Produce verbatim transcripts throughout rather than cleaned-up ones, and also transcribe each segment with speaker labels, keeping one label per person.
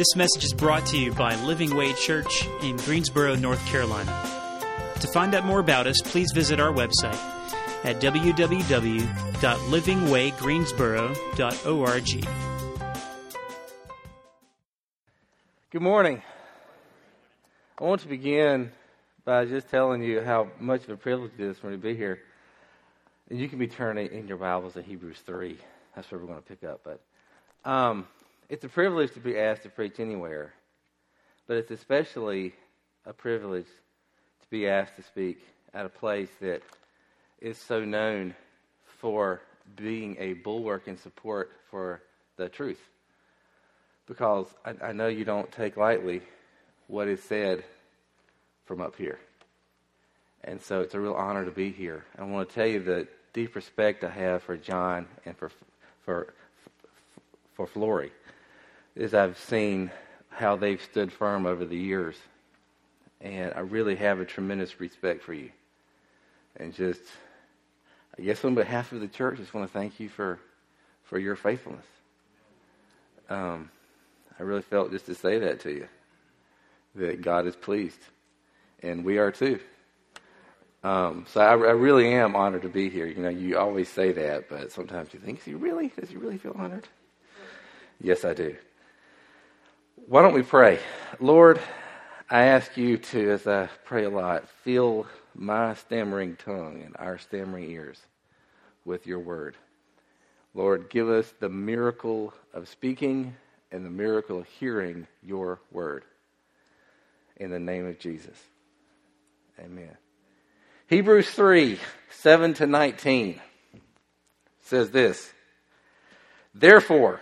Speaker 1: This message is brought to you by Living Way Church in Greensboro, North Carolina. To find out more about us, please visit our website at w w w dot living way greensboro dot org.
Speaker 2: Good morning. I want to begin by just telling you how much of a privilege it is for me to be here. And you can be turning in your Bibles to Hebrews three. That's where we're going to pick up. But um, it's a privilege to be asked to preach anywhere. But it's especially a privilege to be asked to speak at a place that is so known for being a bulwark and support for the truth. Because I, I know you don't take lightly what is said from up here. And so it's a real honor to be here. I want to tell you the deep respect I have for John and for for for Flory, as I've seen how they've stood firm over the years. And I really have a tremendous respect for you. And just, I guess on behalf of the church, I just want to thank you for, for your faithfulness. Um, I really felt just to say that to you, that God is pleased. And we are too. Um, so I, I really am honored to be here. You know, you always say that, but sometimes you think, is he really? Does he really feel honored? Yes, I do. Why don't we pray? Lord, I ask you to, as I pray a lot, fill my stammering tongue and our stammering ears with your word. Lord, give us the miracle of speaking and the miracle of hearing your word. In the name of Jesus. Amen. Hebrews three, seven to nineteen says this. Therefore,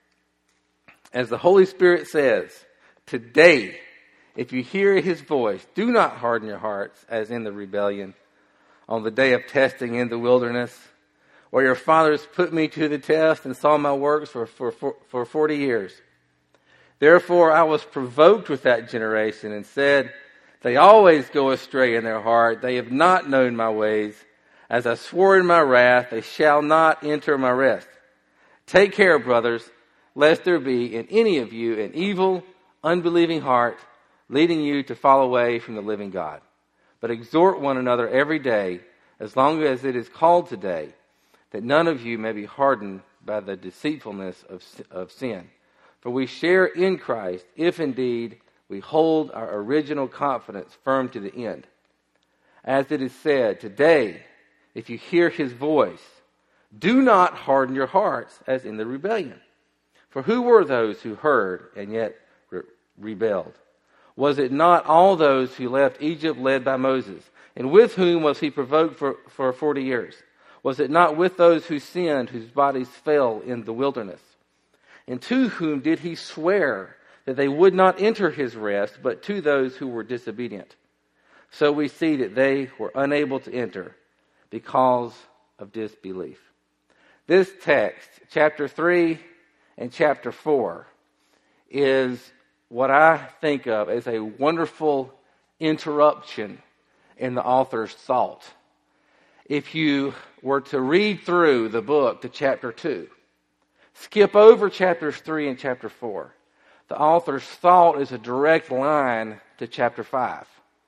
Speaker 2: as the Holy Spirit says, today, if you hear his voice, do not harden your hearts as in the rebellion on the day of testing in the wilderness, where your fathers put me to the test and saw my works for, for, for, for forty years. Therefore, I was provoked with that generation and said, they always go astray in their heart. They have not known my ways. As I swore in my wrath, they shall not enter my rest. Take care, brothers, lest there be in any of you an evil, unbelieving heart, leading you to fall away from the living God. But exhort one another every day, as long as it is called today, that none of you may be hardened by the deceitfulness of, of sin. For we share in Christ, if indeed we hold our original confidence firm to the end. As it is said, today, if you hear his voice, do not harden your hearts as in the rebellion. For who were those who heard and yet re- rebelled? Was it not all those who left Egypt led by Moses? And with whom was he provoked for, for forty years? Was it not with those who sinned, whose bodies fell in the wilderness? And to whom did he swear that they would not enter his rest, but to those who were disobedient? So we see that they were unable to enter because of disbelief. This text, chapter three and chapter four, is what I think of as a wonderful interruption in the author's thought. If you were to read through the book to chapter two, skip over chapters three and chapter four, the author's thought is a direct line to chapter five.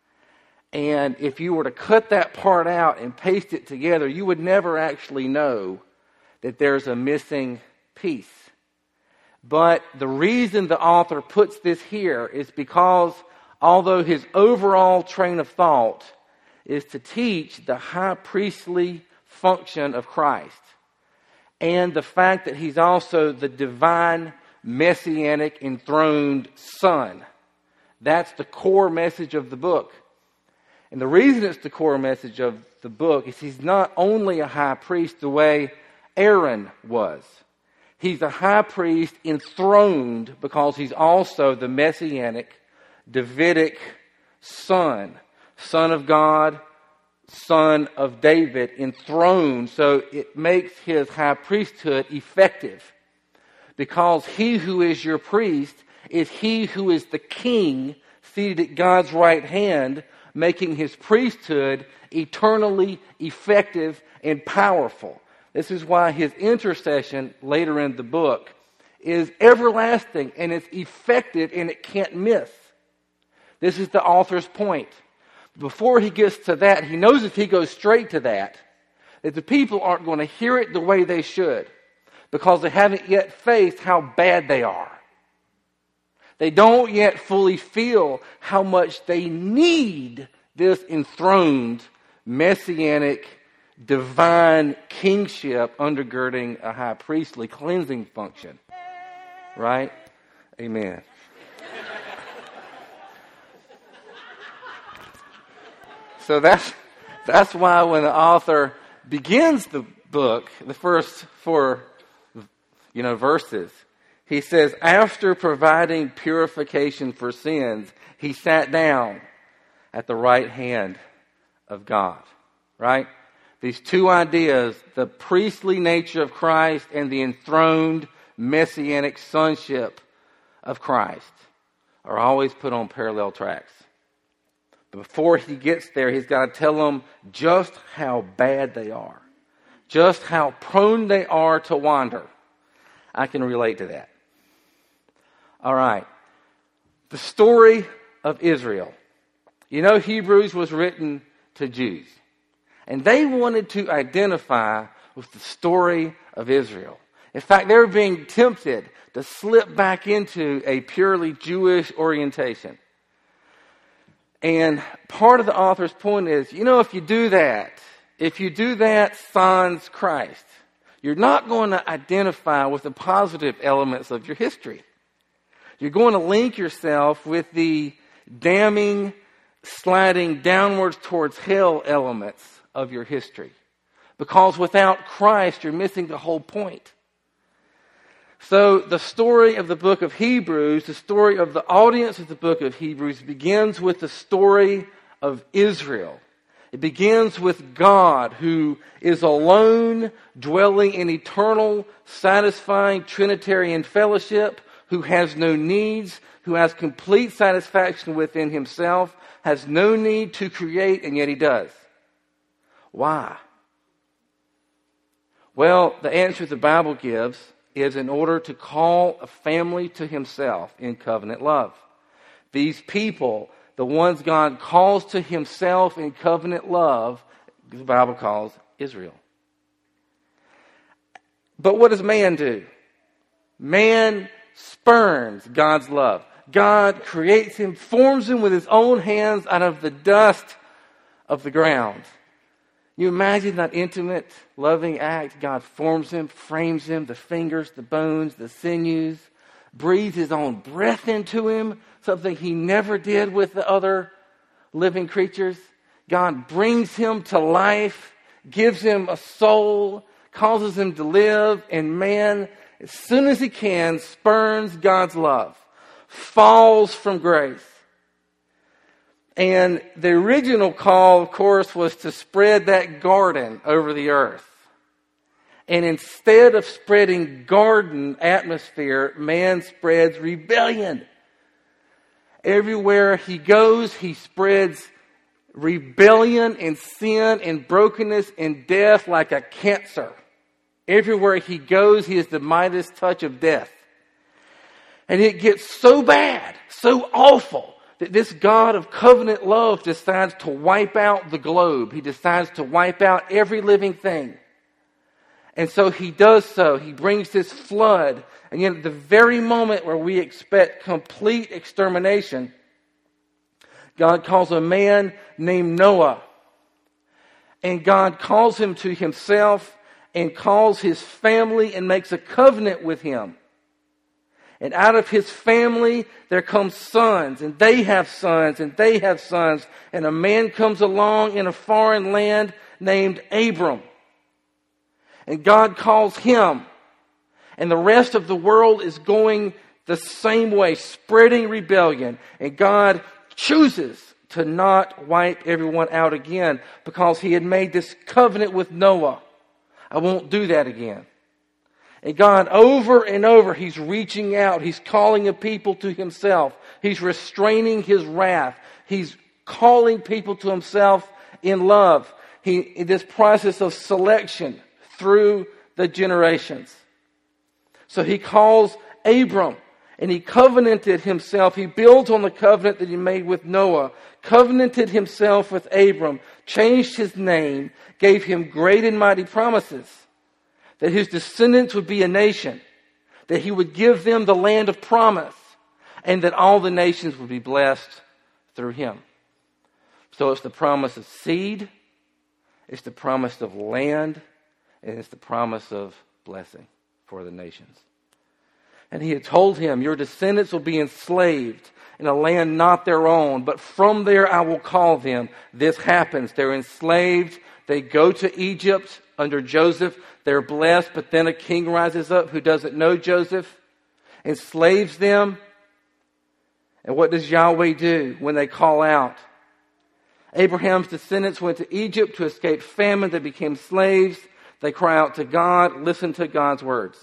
Speaker 2: And if you were to cut that part out and paste it together, you would never actually know that there's a missing piece. But the reason the author puts this here is because although his overall train of thought is to teach the high priestly function of Christ and the fact that he's also the divine messianic enthroned Son. That's the core message of the book. And the reason it's the core message of the book is he's not only a high priest the way Aaron was. He's a high priest enthroned because he's also the messianic Davidic Son. Son of God, Son of David, enthroned. So it makes his high priesthood effective. Because he who is your priest is he who is the king seated at God's right hand, making his priesthood eternally effective and powerful. This is why his intercession later in the book is everlasting and it's effective and it can't miss. This is the author's point. Before he gets to that, he knows if he goes straight to that, that the people aren't going to hear it the way they should because they haven't yet faced how bad they are. They don't yet fully feel how much they need this enthroned, messianic, divine kingship undergirding a high priestly cleansing function. Right? Amen. So that's that's why when the author begins the book, the first four, you know, verses, he says, after providing purification for sins, he sat down at the right hand of God. Right? These two ideas, the priestly nature of Christ and the enthroned messianic sonship of Christ, are always put on parallel tracks. Before he gets there, he's got to tell them just how bad they are. Just how prone they are to wander. I can relate to that. All right. The story of Israel. You know, Hebrews was written to Jews. And they wanted to identify with the story of Israel. In fact, they were being tempted to slip back into a purely Jewish orientation. And part of the author's point is, you know, if you do that, if you do that sans Christ, you're not going to identify with the positive elements of your history. You're going to link yourself with the damning, sliding downwards towards hell elements of your history. Because without Christ, you're missing the whole point. So the story of the book of Hebrews, the story of the audience of the book of Hebrews, begins with the story of Israel. It begins with God, who is alone, dwelling in eternal, satisfying Trinitarian fellowship, who has no needs, who has complete satisfaction within himself, has no need to create, and yet he does. Why? Well, the answer the Bible gives is in order to call a family to himself in covenant love. These people, the ones God calls to himself in covenant love, the Bible calls Israel. But what does man do? Man spurns God's love. God creates him, forms him with his own hands out of the dust of the ground. You imagine that intimate, loving act. God forms him, frames him, the fingers, the bones, the sinews, breathes his own breath into him, something he never did with the other living creatures. God brings him to life, gives him a soul, causes him to live, and man, as soon as he can, spurns God's love, falls from grace. And the original call, of course, was to spread that garden over the earth. And instead of spreading garden atmosphere, man spreads rebellion. Everywhere he goes, he spreads rebellion and sin and brokenness and death like a cancer. Everywhere he goes, he is the Midas touch of death. And it gets so bad, so awful, that this God of covenant love decides to wipe out the globe. He decides to wipe out every living thing. And so he does so. He brings this flood. And yet at the very moment where we expect complete extermination, God calls a man named Noah. And God calls him to himself and calls his family and makes a covenant with him. And out of his family, there come sons, and they have sons, and they have sons. And a man comes along in a foreign land named Abram. And God calls him. And the rest of the world is going the same way, spreading rebellion. And God chooses to not wipe everyone out again because he had made this covenant with Noah. I won't do that again. And God, over and over, he's reaching out. He's calling a people to himself. He's restraining his wrath. He's calling people to himself in love. He, in this process of selection through the generations. So he calls Abram. And he covenanted himself. He built on the covenant that he made with Noah. Covenanted himself with Abram. Changed his name. Gave him great and mighty promises. That his descendants would be a nation. That he would give them the land of promise. And that all the nations would be blessed through him. So it's the promise of seed. It's the promise of land. And it's the promise of blessing for the nations. And he had told him, your descendants will be enslaved in a land not their own, but from there I will call them. This happens. They're enslaved. They go to Egypt under Joseph. They're blessed, but then a king rises up who doesn't know Joseph, enslaves them. And what does Yahweh do when they call out? Abraham's descendants went to Egypt to escape famine. They became slaves. They cry out to God. Listen to God's words.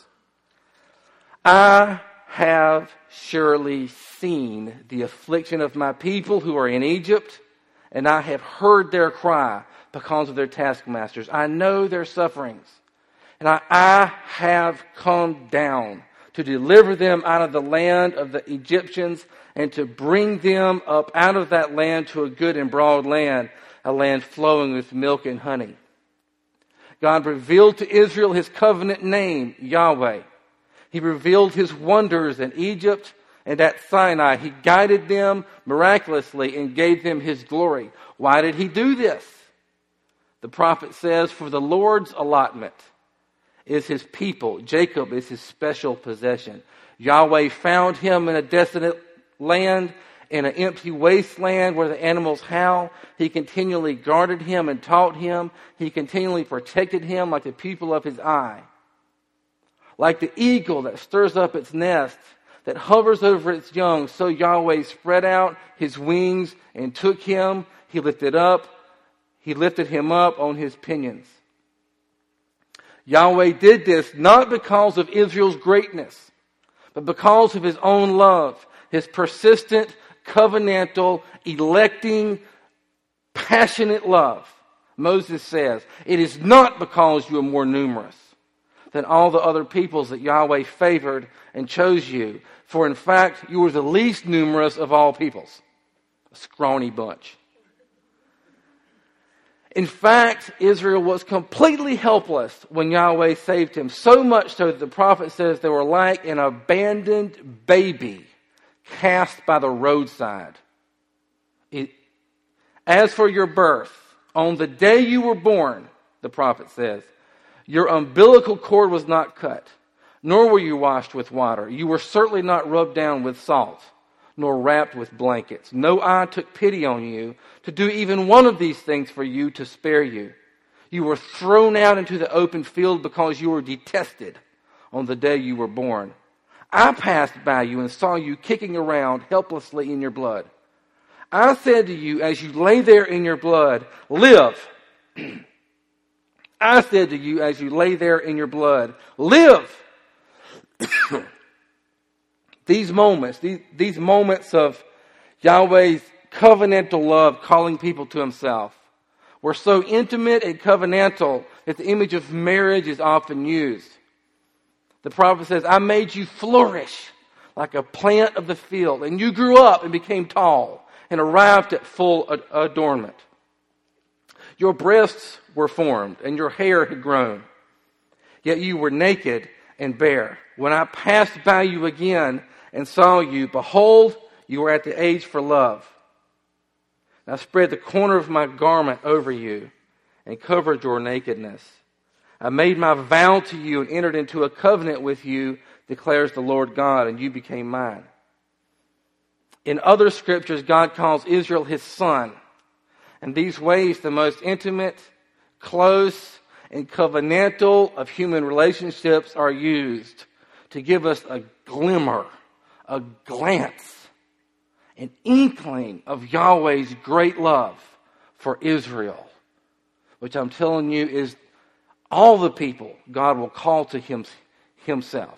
Speaker 2: I have surely seen the affliction of my people who are in Egypt, and I have heard their cry because of their taskmasters. I know their sufferings, and I, I have come down to deliver them out of the land of the Egyptians and to bring them up out of that land to a good and broad land, a land flowing with milk and honey. God revealed to Israel his covenant name, Yahweh. He revealed his wonders in Egypt and at Sinai. He guided them miraculously and gave them his glory. Why did he do this? The prophet says, for the Lord's allotment is his people. Jacob is his special possession. Yahweh found him in a desolate land, in an empty wasteland where the animals howl. He continually guarded him and taught him. He continually protected him like the pupil of his eye. Like the eagle that stirs up its nest, that hovers over its young, so Yahweh spread out his wings and took him. He lifted up. He lifted him up on his pinions. Yahweh did this not because of Israel's greatness, but because of his own love, his persistent, covenantal, electing, passionate love. Moses says, it is not because you are more numerous than all the other peoples that Yahweh favored and chose you. For in fact, you were the least numerous of all peoples. A scrawny bunch. In fact, Israel was completely helpless when Yahweh saved him. So much so that the prophet says they were like an abandoned baby cast by the roadside. It, as for your birth, on the day you were born, the prophet says, your umbilical cord was not cut, nor were you washed with water. You were certainly not rubbed down with salt, nor wrapped with blankets. No eye took pity on you to do even one of these things for you to spare you. You were thrown out into the open field because you were detested on the day you were born. I passed by you and saw you kicking around helplessly in your blood. I said to you, as you lay there in your blood, live. I said to you, as you lay there in your blood, live. These moments, these, these moments of Yahweh's covenantal love calling people to himself were so intimate and covenantal that the image of marriage is often used. The prophet says, I made you flourish like a plant of the field, and you grew up and became tall and arrived at full adornment. Your breasts were formed, and your hair had grown, yet you were naked and bare. When I passed by you again and saw you, behold, you were at the age for love. And I spread the corner of my garment over you and covered your nakedness. I made my vow to you and entered into a covenant with you, declares the Lord God, and you became mine. In other scriptures, God calls Israel his son. In these ways, the most intimate, close, and covenantal of human relationships are used to give us a glimmer, a glance, an inkling of Yahweh's great love for Israel, which I'm telling you is all the people God will call to him, himself.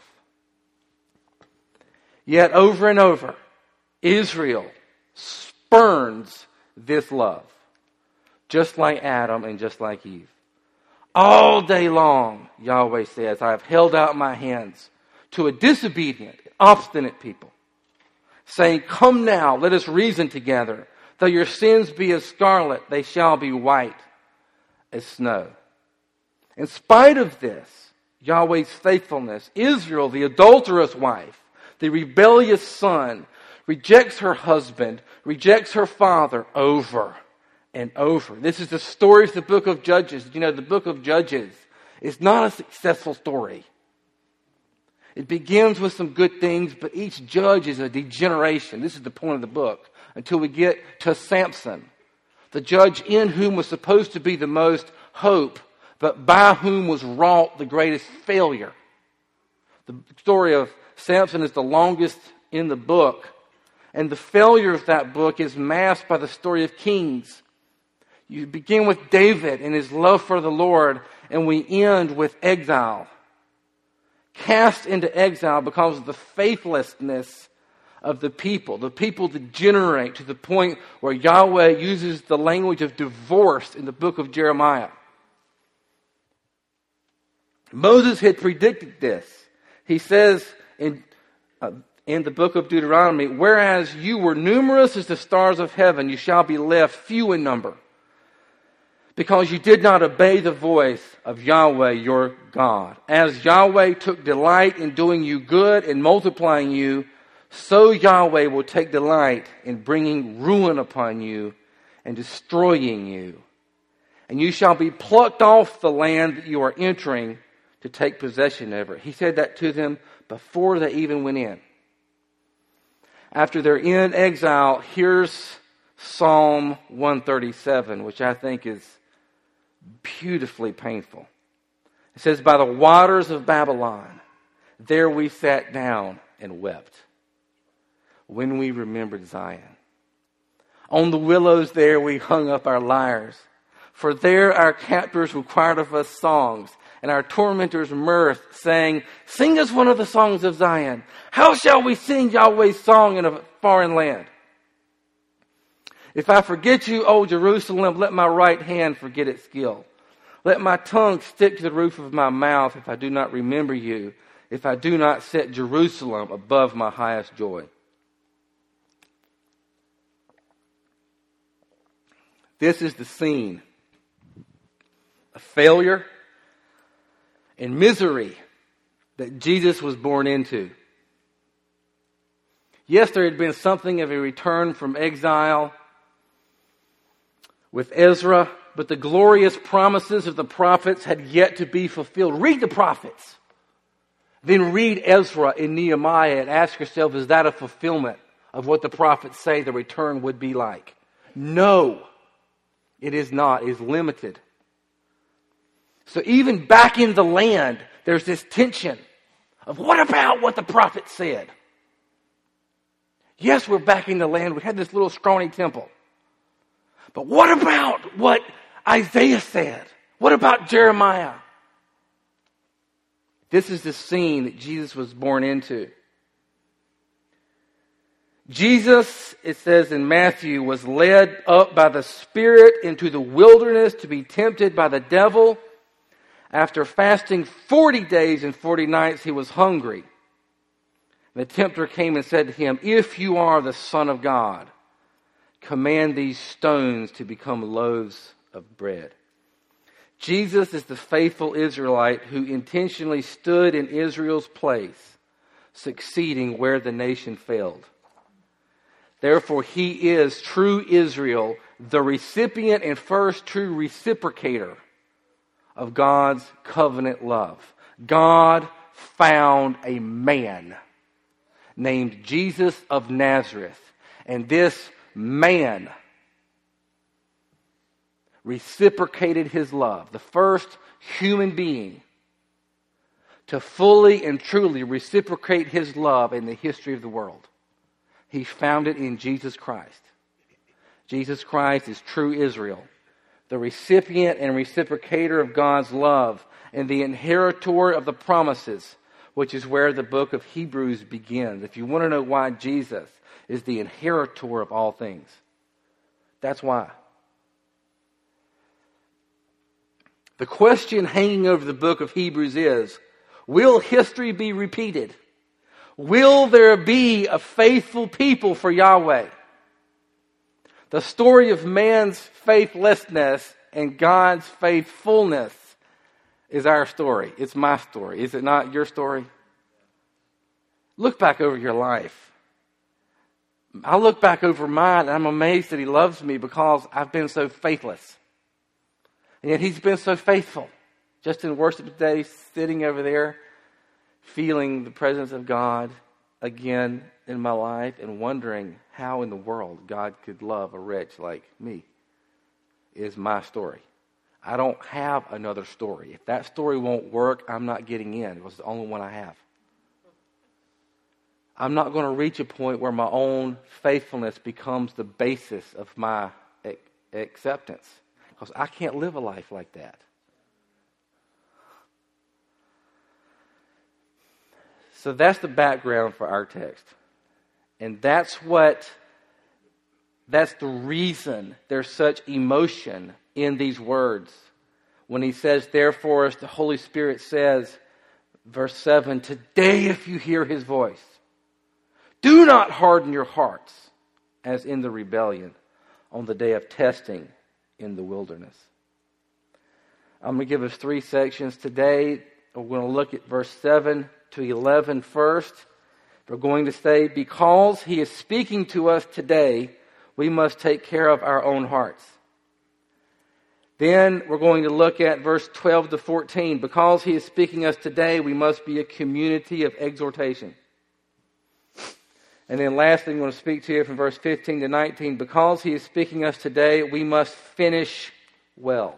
Speaker 2: Yet over and over, Israel spurns this love, just like Adam and just like Eve. All day long, Yahweh says, I have held out my hands to a disobedient, obstinate people, saying, "Come now, let us reason together. Though your sins be as scarlet, they shall be white as snow." In spite of this, Yahweh's faithfulness, Israel, the adulterous wife, the rebellious son, rejects her husband, rejects her father over and over. This is the story of the book of Judges. You know, the book of Judges is not a successful story. It begins with some good things, but each judge is a degeneration. This is the point of the book. Until we get to Samson, the judge in whom was supposed to be the most hope, but by whom was wrought the greatest failure. The story of Samson is the longest in the book, and the failure of that book is masked by the story of Kings. You begin with David and his love for the Lord, and we end with exile. Cast into exile because of the faithlessness of the people. The people degenerate to the point where Yahweh uses the language of divorce in the book of Jeremiah. Moses had predicted this. He says in, uh, in the book of Deuteronomy, "Whereas you were numerous as the stars of heaven, you shall be left few in number, because you did not obey the voice of Yahweh your God. As Yahweh took delight in doing you good and multiplying you, so Yahweh will take delight in bringing ruin upon you and destroying you. And you shall be plucked off the land that you are entering to take possession of it." He said that to them before they even went in. After they're in exile, here's Psalm one thirty-seven, which I think is beautifully painful. It says, "By the waters of Babylon, there we sat down and wept, when we remembered Zion. On the willows there we hung up our lyres, for there our captors required of us songs, and our tormentors mirth, saying, 'Sing us one of the songs of Zion. How shall we sing Yahweh's song in a foreign land? If I forget you, O Jerusalem, let my right hand forget its skill. Let my tongue stick to the roof of my mouth if I do not remember you, if I do not set Jerusalem above my highest joy.'" This is the scene of failure and misery that Jesus was born into. Yes, there had been something of a return from exile with Ezra, but the glorious promises of the prophets had yet to be fulfilled. Read the prophets. Then read Ezra and Nehemiah and ask yourself, is that a fulfillment of what the prophets say the return would be like? No, it is not. It is limited. So even back in the land, there's this tension of what about what the prophet said? Yes, we're back in the land. We had this little scrawny temple. But what about what Isaiah said? What about Jeremiah? This is the scene that Jesus was born into. Jesus, it says in Matthew, was led up by the Spirit into the wilderness to be tempted by the devil. After fasting forty days and forty nights, he was hungry. The tempter came and said to him, "If you are the Son of God, command these stones to become loaves of bread." Jesus is the faithful Israelite who intentionally stood in Israel's place, succeeding where the nation failed. Therefore, he is true Israel, the recipient and first true reciprocator of God's covenant love. God found a man named Jesus of Nazareth, and this man reciprocated his love, the first human being to fully and truly reciprocate his love in the history of the world. He found it in Jesus Christ. Jesus Christ is true Israel, the recipient and reciprocator of God's love, and the inheritor of the promises, which is where the book of Hebrews begins. If you want to know why Jesus is the inheritor of all things, that's why. The question hanging over the book of Hebrews is, will history be repeated? Will there be a faithful people for Yahweh? The story of man's faithlessness and God's faithfulness is our story. It's my story. Is it not your story? Look back over your life. I look back over mine and I'm amazed that He loves me because I've been so faithless. And yet He's been so faithful. Just in worship today, sitting over there, feeling the presence of God again in my life and wondering how in the world God could love a wretch like me is my story. I don't have another story. If that story won't work, I'm not getting in. It was the only one I have. I'm not going to reach a point where my own faithfulness becomes the basis of my acceptance. Because I can't live a life like that. So that's the background for our text. And that's what, that's the reason there's such emotion in these words. When he says, therefore, as the Holy Spirit says, verse seven, today if you hear His voice, do not harden your hearts as in the rebellion on the day of testing in the wilderness. I'm going to give us three sections today. We're going to look at verse seven to eleven first. We're going to say, because He is speaking to us today, we must take care of our own hearts. Then we're going to look at verse twelve to fourteen. Because He is speaking us today, we must be a community of exhortation. And then lastly, I'm going to speak to you from verse fifteen to nineteen. Because He is speaking us today, we must finish well.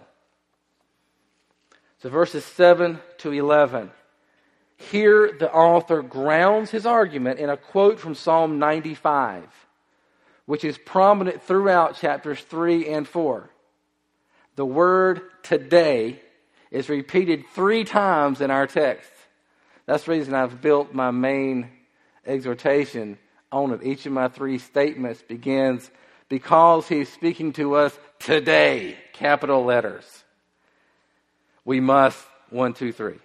Speaker 2: So verses seven to eleven. Here the author grounds his argument in a quote from Psalm ninety-five, which is prominent throughout chapters three and four. The word today is repeated three times in our text. That's the reason I've built my main exhortation on it. Each of my three statements begins, because He's speaking to us today, capital letters. We must, one, two, three.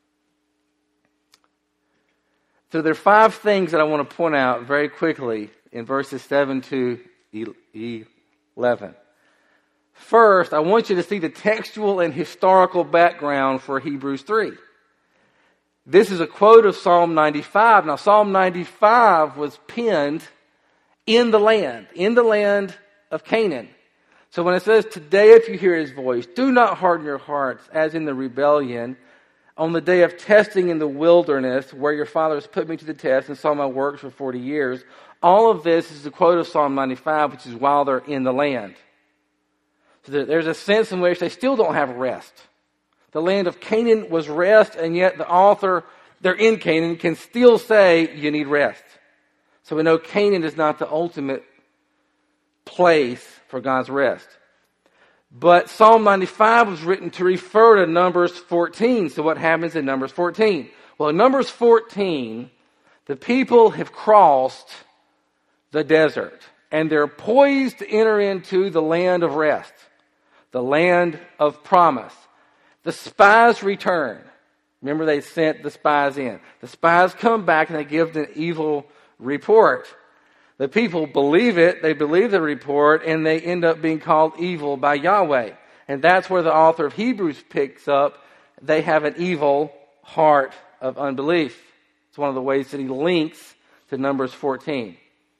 Speaker 2: So there are five things that I want to point out very quickly in verses seven to eleven. First, I want you to see the textual and historical background for Hebrews three. This is a quote of Psalm ninety-five. Now, Psalm ninety-five was penned in the land, in the land of Canaan. So when it says, today if you hear His voice, do not harden your hearts as in the rebellion, on the day of testing in the wilderness, where your fathers put me to the test and saw my works for forty years. All of this is a quote of Psalm ninety-five, which is while they're in the land. So there's a sense in which they still don't have rest. The land of Canaan was rest, and yet the author, they're in Canaan, can still say you need rest. So we know Canaan is not the ultimate place for God's rest. But Psalm ninety-five was written to refer to Numbers fourteen. So what happens in Numbers fourteen? Well, in Numbers fourteen, the people have crossed the desert, and they're poised to enter into the land of rest, the land of promise. The spies return. Remember, they sent the spies in. The spies come back and they give an evil report. The people believe it, they believe the report, and they end up being called evil by Yahweh. And that's where the author of Hebrews picks up. They have an evil heart of unbelief. It's one of the ways that he links to Numbers fourteen.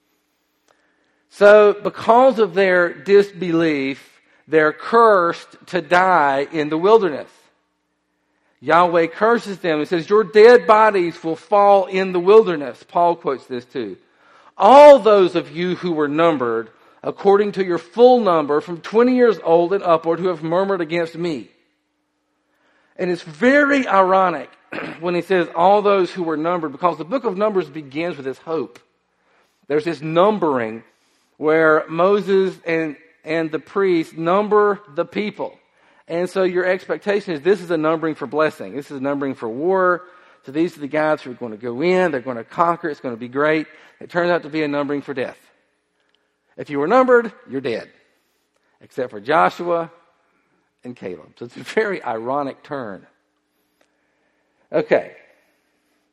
Speaker 2: So, because of their disbelief, they're cursed to die in the wilderness. Yahweh curses them and says, your dead bodies will fall in the wilderness. Paul quotes this too. All those of you who were numbered, according to your full number, from twenty years old and upward, who have murmured against me. And it's very ironic when he says all those who were numbered, because the book of Numbers begins with this hope. There's this numbering where Moses and, and the priests number the people. And so your expectation is this is a numbering for blessing. This is a numbering for war. So these are the guys who are going to go in. They're going to conquer. It's going to be great. It turns out to be a numbering for death. If you were numbered, you're dead. Except for Joshua and Caleb. So it's a very ironic turn. Okay.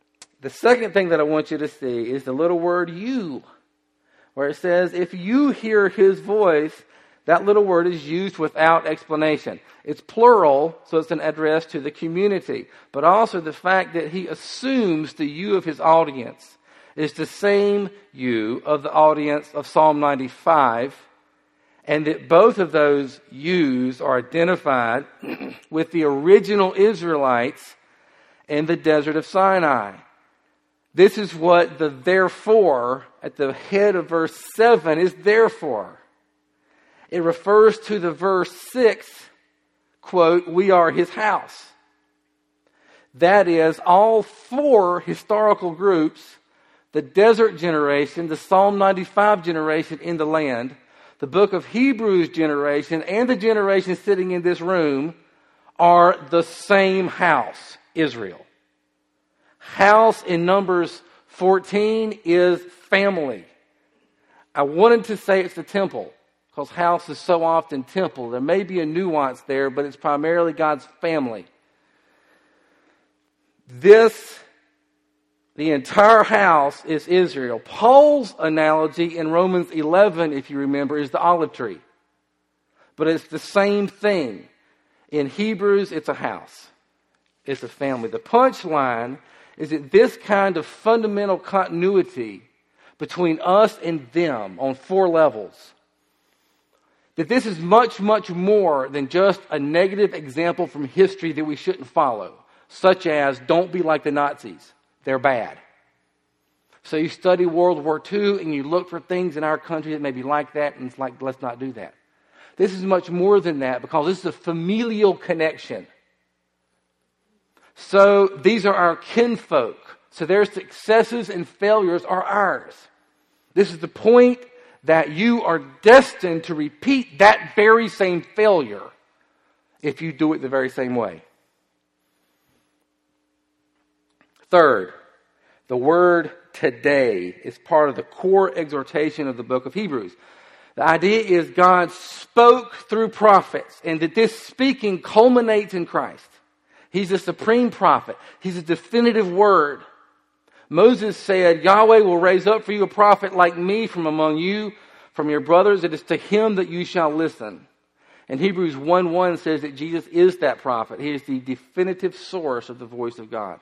Speaker 2: The second thing that I want you to see is the little word you, where it says, if you hear his voice, that little word is used without explanation. It's plural, so it's an address to the community. But also the fact that he assumes the you of his audience is the same you of the audience of Psalm ninety-five, and that both of those yous are identified with the original Israelites in the desert of Sinai. This is what the therefore at the head of verse seven is there for. It refers to the verse six, quote, we are his house. That is, all four historical groups, the desert generation, the Psalm ninety-five generation in the land, the book of Hebrews generation, and the generation sitting in this room are the same house, Israel. House in Numbers fourteen is family. I wanted to say it's the temple, because house is so often temple. There may be a nuance there, but it's primarily God's family. This, the entire house is Israel. Paul's analogy in Romans eleven, if you remember, is the olive tree. But it's the same thing. In Hebrews, it's a house. It's a family. The punchline is that this kind of fundamental continuity between us and them on four levels, that this is much, much more than just a negative example from history that we shouldn't follow, such as don't be like the Nazis. They're bad. So you study World War Two and you look for things in our country that may be like that, and it's like, let's not do that. This is much more than that, because this is a familial connection. So these are our kinfolk. So their successes and failures are ours. This is the point that you are destined to repeat that very same failure if you do it the very same way. Third, the word today is part of the core exhortation of the book of Hebrews. The idea is God spoke through prophets, and that this speaking culminates in Christ. He's the supreme prophet. He's a definitive word. Moses said, Yahweh will raise up for you a prophet like me from among you, from your brothers. It is to him that you shall listen. And Hebrews one one says that Jesus is that prophet. He is the definitive source of the voice of God.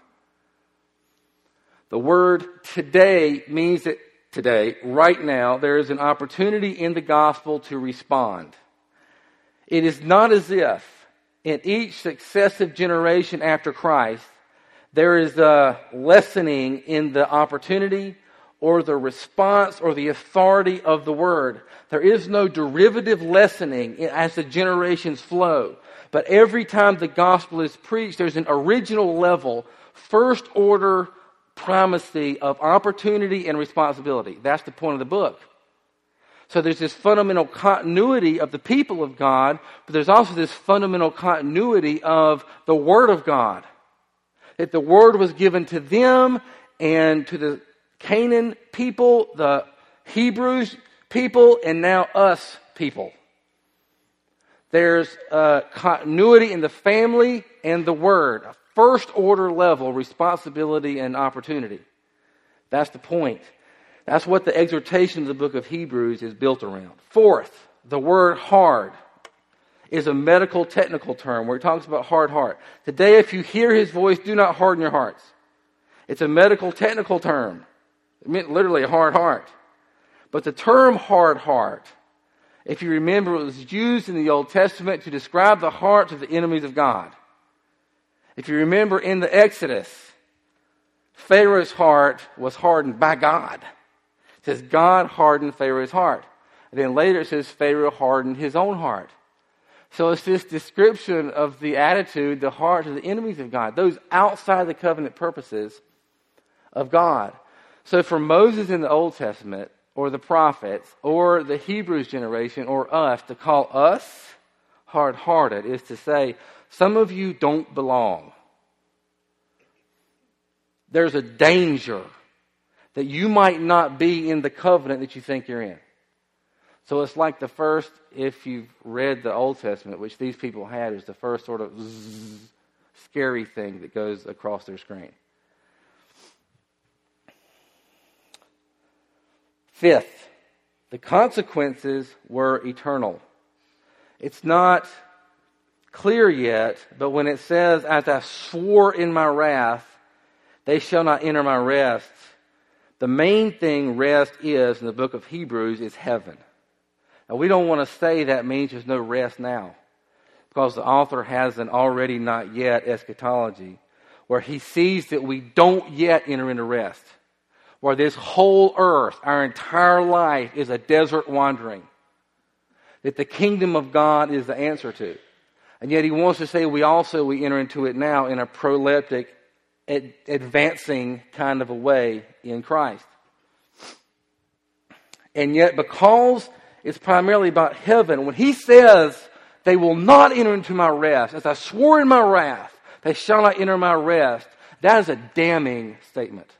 Speaker 2: The word today means that today, right now, there is an opportunity in the gospel to respond. It is not as if in each successive generation after Christ, there is a lessening in the opportunity or the response or the authority of the word. There is no derivative lessening as the generations flow. But every time the gospel is preached, there's an original level, first order primacy of opportunity and responsibility. That's the point of the book. So there's this fundamental continuity of the people of God, but there's also this fundamental continuity of the Word of God. That the Word was given to them and to the Canaan people, the Hebrews people, and now us people. There's a continuity in the family and the Word. A first order level responsibility and opportunity. That's the point. That's what the exhortation of the book of Hebrews is built around. Fourth, the word hard is a medical technical term where it talks about hard heart. Today, if you hear his voice, do not harden your hearts. It's a medical technical term. It meant literally a hard heart. But the term hard heart, if you remember, it was used in the Old Testament to describe the hearts of the enemies of God. If you remember in the Exodus, Pharaoh's heart was hardened by God. It says God hardened Pharaoh's heart. And then later it says Pharaoh hardened his own heart. So it's this description of the attitude, the hearts of the enemies of God, those outside the covenant purposes of God. So for Moses in the Old Testament, or the prophets, or the Hebrews generation, or us, to call us hard-hearted is to say, some of you don't belong. There's a danger that you might not be in the covenant that you think you're in. So it's like the first, if you've read the Old Testament, which these people had, is the first sort of zzz, scary thing that goes across their screen. Fifth, the consequences were eternal. It's not clear yet, but when it says, as I swore in my wrath, they shall not enter my rest, the main thing rest is in the book of Hebrews is heaven. Now, we don't want to say that means there's no rest now, because the author has an already not yet eschatology where he sees that we don't yet enter into rest, where this whole earth, our entire life, is a desert wandering, that the kingdom of God is the answer to. And yet he wants to say we also we enter into it now in a proleptic, ad- advancing kind of a way in Christ. And yet because it's primarily about heaven, when he says they will not enter into my rest, as I swore in my wrath, they shall not enter my rest, that is a damning statement.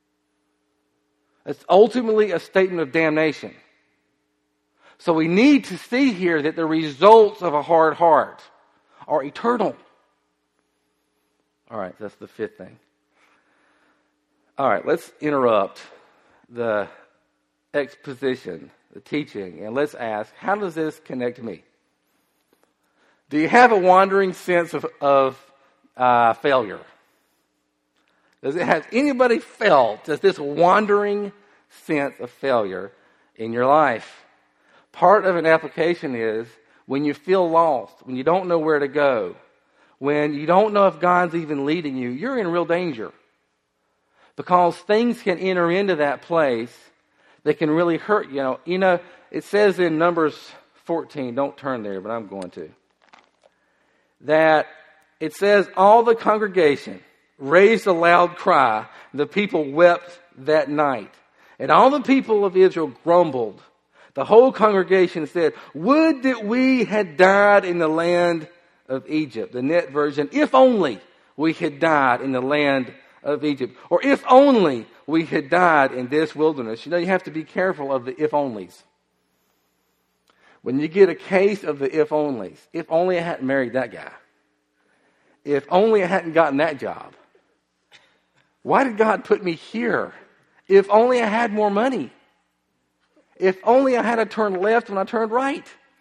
Speaker 2: It's ultimately a statement of damnation. So we need to see here that the results of a hard heart are eternal. All right, that's the fifth thing. All right, let's interrupt the exposition, the teaching, and let's ask, how does this connect to me? Do you have a wandering sense of, of uh, failure? Does it has anybody felt does this wandering sense of failure in your life? Part of an application is when you feel lost, when you don't know where to go, when you don't know if God's even leading you, you're in real danger. Because things can enter into that place that can really hurt you. You know, you know, it says in Numbers fourteen, don't turn there, but I'm going to, that it says all the congregation raised a loud cry. The people wept that night. And all the people of Israel grumbled. The whole congregation said, would that we had died in the land of Egypt. The Net version, if only we had died in the land of Egypt. Or if only we had died in this wilderness. You know, you have to be careful of the if-onlys. When you get a case of the if-onlys, if only I hadn't married that guy. If only I hadn't gotten that job. Why did God put me here? If only I had more money. If only I had to turn left when I turned right.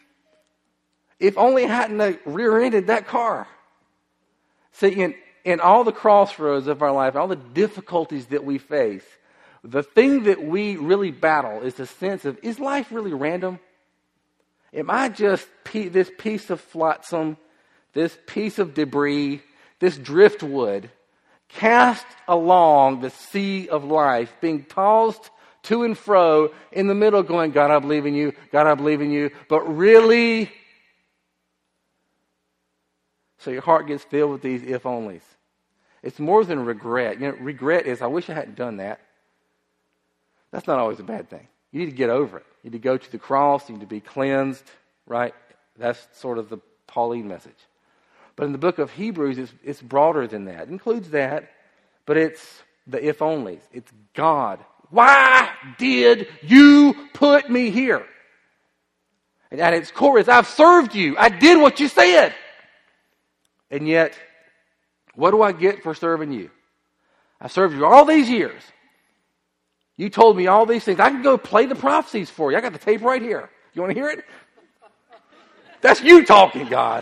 Speaker 2: If only I hadn't rear-ended that car. See, in, in all the crossroads of our life, all the difficulties that we face, the thing that we really battle is the sense of, is life really random? Am I just pe- this piece of flotsam, this piece of debris, this driftwood, cast along the sea of life, being tossed to and fro in the middle, going, God, I believe in you, God, I believe in you, but really? So your heart gets filled with these if-onlys. It's more than regret. You know, regret is, I wish I hadn't done that. That's not always a bad thing. You need to get over it. You need to go to the cross. You need to be cleansed, right? That's sort of the Pauline message. But in the book of Hebrews, it's, it's broader than that. It includes that, but it's the if-onlys. It's God. Why did you put me here? And at its core is, I've served you. I did what you said. And yet, what do I get for serving you? I served you all these years. You told me all these things. I can go play the prophecies for you. I got the tape right here. You want to hear it? That's you talking, God.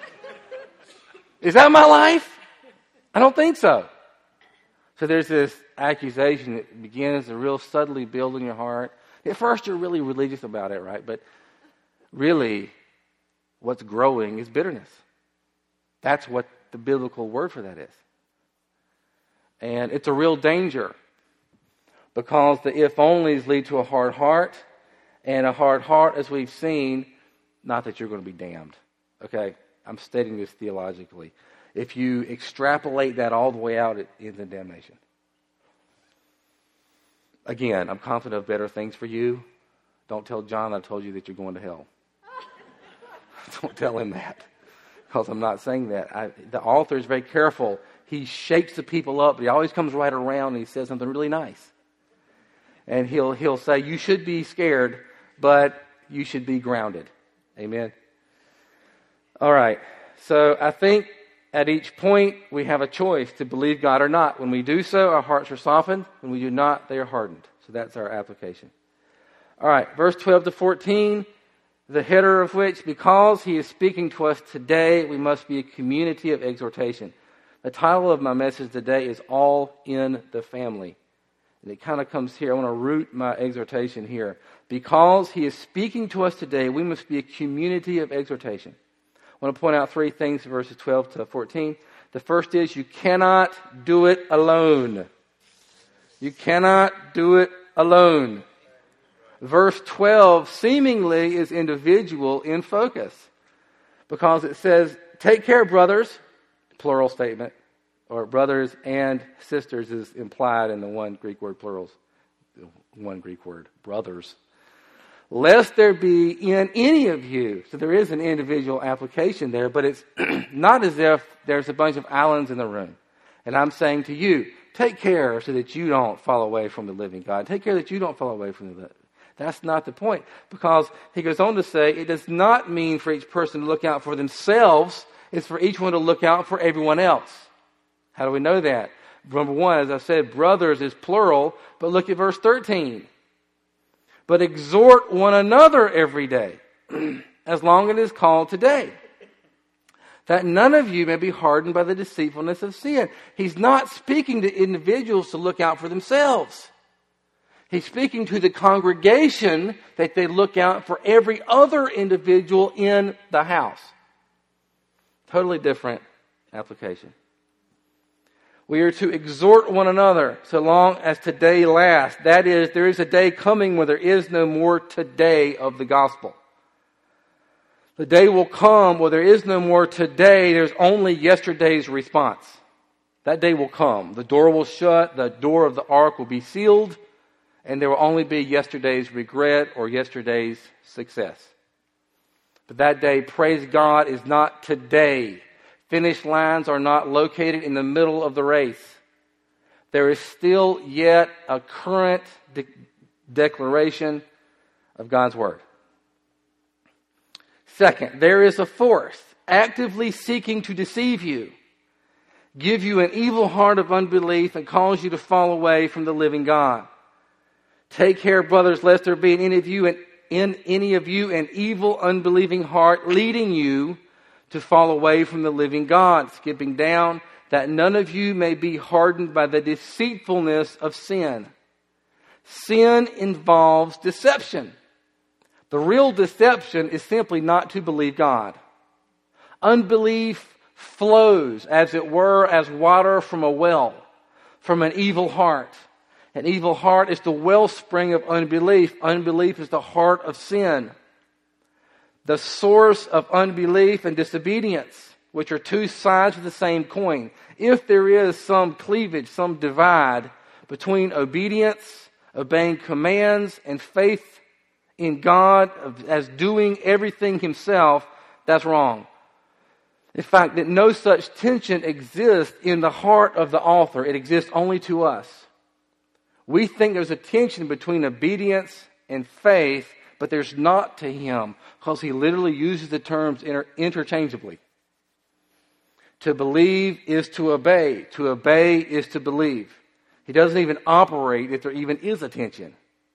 Speaker 2: Is that my life? I don't think so. So there's this accusation that begins to real subtly build in your heart. At first you're really religious about it, right? But really what's growing is bitterness. That's what the biblical word for that is. And it's a real danger because the if-onlys lead to a hard heart. And a hard heart, as we've seen, not that you're going to be damned. Okay? I'm stating this theologically. If you extrapolate that all the way out, it ends in damnation. Again, I'm confident of better things for you. Don't tell John I told you that you're going to hell. Don't tell him that. Because I'm not saying that. I, the author is very careful. He shakes the people up, but he always comes right around and he says something really nice. And he'll he'll say, you should be scared, but you should be grounded. Amen. All right. So I think at each point we have a choice to believe God or not. When we do so, our hearts are softened. When we do not, they are hardened. So that's our application. All right, verse twelve to fourteen, the header of which, because he is speaking to us today, we must be a community of exhortation. The title of my message today is All in the Family. And it kind of comes here. I want to root my exhortation here. Because he is speaking to us today, we must be a community of exhortation. I want to point out three things in verses twelve to fourteen. The first is you cannot do it alone. You cannot do it alone. Verse twelve seemingly is individual in focus because it says, take care, brothers, plural statement, or brothers and sisters is implied in the one Greek word plurals, one Greek word, brothers. Lest there be in any of you, so there is an individual application there, but it's not as if there's a bunch of islands in the room. And I'm saying to you, take care so that you don't fall away from the living God. Take care that you don't fall away from the That's not the point. Because he goes on to say, it does not mean for each person to look out for themselves. It's for each one to look out for everyone else. How do we know that? Number one, as I said, brothers is plural, but look at verse thirteen. But exhort one another every day, as long as it is called today, that none of you may be hardened by the deceitfulness of sin. He's not speaking to individuals to look out for themselves. He's speaking to the congregation that they look out for every other individual in the house. Totally different application. We are to exhort one another so long as today lasts. That is, there is a day coming when there is no more today of the gospel. The day will come where there is no more today. There's only yesterday's response. That day will come. The door will shut. The door of the ark will be sealed. And there will only be yesterday's regret or yesterday's success. But that day, praise God, is not today. Finish lines are not located in the middle of the race. There is still yet a current de- declaration of God's Word. Second, there is a force actively seeking to deceive you, give you an evil heart of unbelief, and cause you to fall away from the living God. Take care, brothers, lest there be in any of you an, in any of you an evil, unbelieving heart, leading you to fall away from the living God. Skipping down, that none of you may be hardened by the deceitfulness of sin. Sin involves deception. The real deception is simply not to believe God. Unbelief flows, as it were, as water from a well, from an evil heart. An evil heart is the wellspring of unbelief. Unbelief is the heart of sin. The source of unbelief and disobedience, which are two sides of the same coin. If there is some cleavage, some divide between obedience, obeying commands, and faith in God as doing everything himself, that's wrong. In fact, that no such tension exists in the heart of the author. It exists only to us. We think there's a tension between obedience and faith, but there's not to him, because he literally uses the terms inter- interchangeably. To believe is to obey. To obey is to believe. He doesn't even operate if there even is a tension.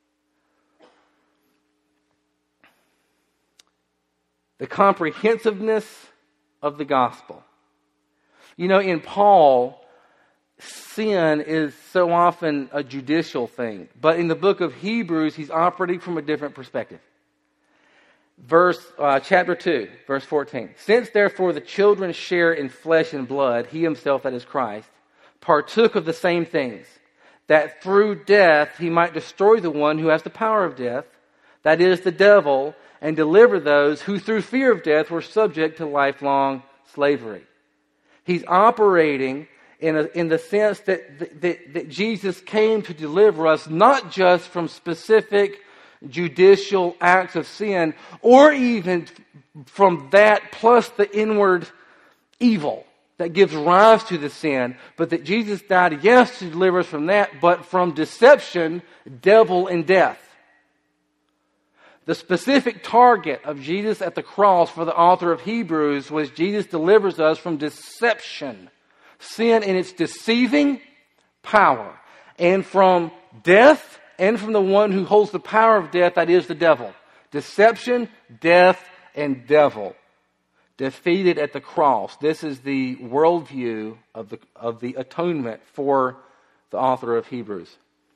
Speaker 2: The comprehensiveness of the gospel. You know, in Paul, sin is so often a judicial thing. But in the book of Hebrews, he's operating from a different perspective. Verse, uh, chapter two, verse fourteen. Since therefore the children share in flesh and blood, he himself, that is Christ, partook of the same things, that through death he might destroy the one who has the power of death, that is the devil, and deliver those who through fear of death were subject to lifelong slavery. He's operating in, a, in the sense that, that, that Jesus came to deliver us not just from specific judicial acts of sin, or even from that plus the inward evil that gives rise to the sin, but that Jesus died, yes, to deliver us from that, but from deception, devil, and death. The specific target of Jesus at the cross for the author of Hebrews was Jesus delivers us from deception, sin in its deceiving power, and from death and from the one who holds the power of death, that is the devil. Deception, death, and devil. Defeated at the cross. This is the worldview of the, of the atonement for the author of Hebrews.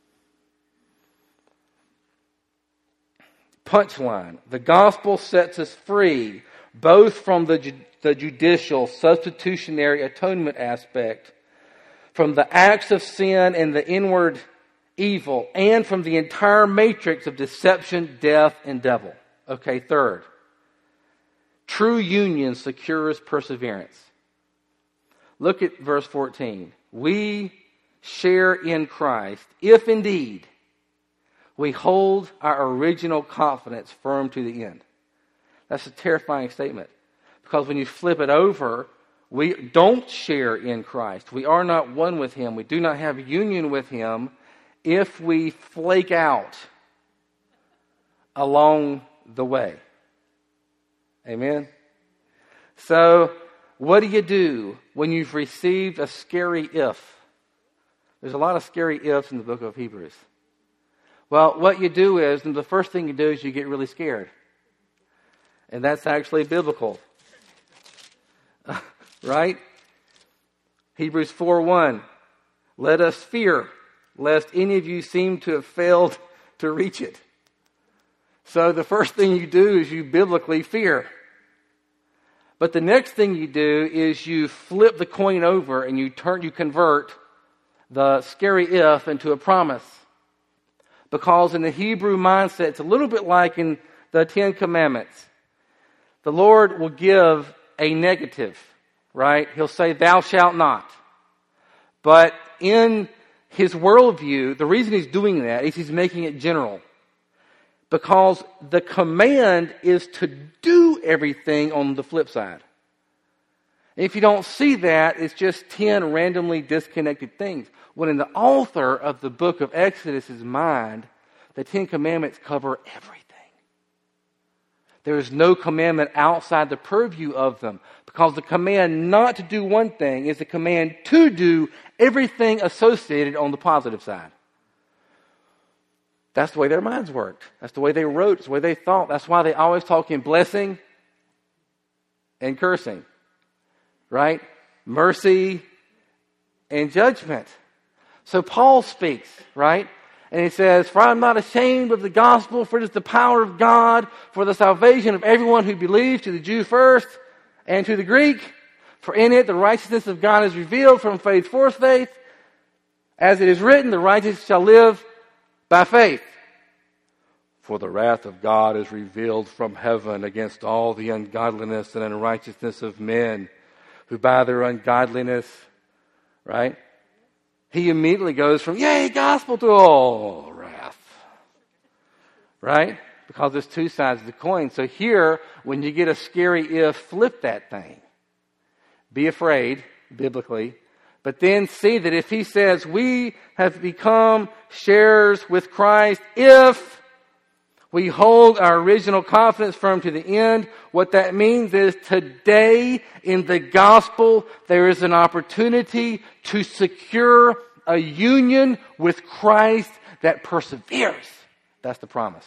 Speaker 2: Punchline. The gospel sets us free both from the, ju- the judicial substitutionary atonement aspect, from the acts of sin and the inward evil, and from the entire matrix of deception, death, and devil. Okay, third. True union secures perseverance. Look at verse fourteen. We share in Christ, if indeed we hold our original confidence firm to the end. That's a terrifying statement. Because when you flip it over, we don't share in Christ. We are not one with Him. We do not have union with Him if we flake out along the way. Amen? So, what do you do when you've received a scary if? There's a lot of scary ifs in the book of Hebrews. Well, what you do is, and the first thing you do is you get really scared. And that's actually biblical. Right? Hebrews four one. Let us fear, lest any of you seem to have failed to reach it. So the first thing you do is you biblically fear. But the next thing you do is you flip the coin over and you turn, you convert the scary if into a promise. Because in the Hebrew mindset, it's a little bit like in the Ten Commandments. The Lord will give a negative, right? He'll say, thou shalt not. But in His worldview, the reason He's doing that is He's making it general. Because the command is to do everything on the flip side. If you don't see that, it's just ten randomly disconnected things. When in the author of the book of Exodus' mind, the Ten Commandments cover everything. There is no commandment outside the purview of them. Because the command not to do one thing is the command to do everything associated on the positive side. That's the way their minds worked. That's the way they wrote. That's the way they thought. That's why they always talk in blessing and cursing. Right? Mercy and judgment. So Paul speaks, right? And he says, for I am not ashamed of the gospel, for it is the power of God for the salvation of everyone who believes, to the Jew first and to the Greek. For in it the righteousness of God is revealed from faith for faith. As it is written, the righteous shall live by faith. For the wrath of God is revealed from heaven against all the ungodliness and unrighteousness of men, who by their ungodliness, right? He immediately goes from, yay, gospel, to, oh, wrath. Right? Because there's two sides of the coin. So here, when you get a scary if, flip that thing. Be afraid, biblically. But then see that if he says, we have become sharers with Christ if we hold our original confidence firm to the end, what that means is today in the gospel, there is an opportunity to secure a union with Christ that perseveres. That's the promise.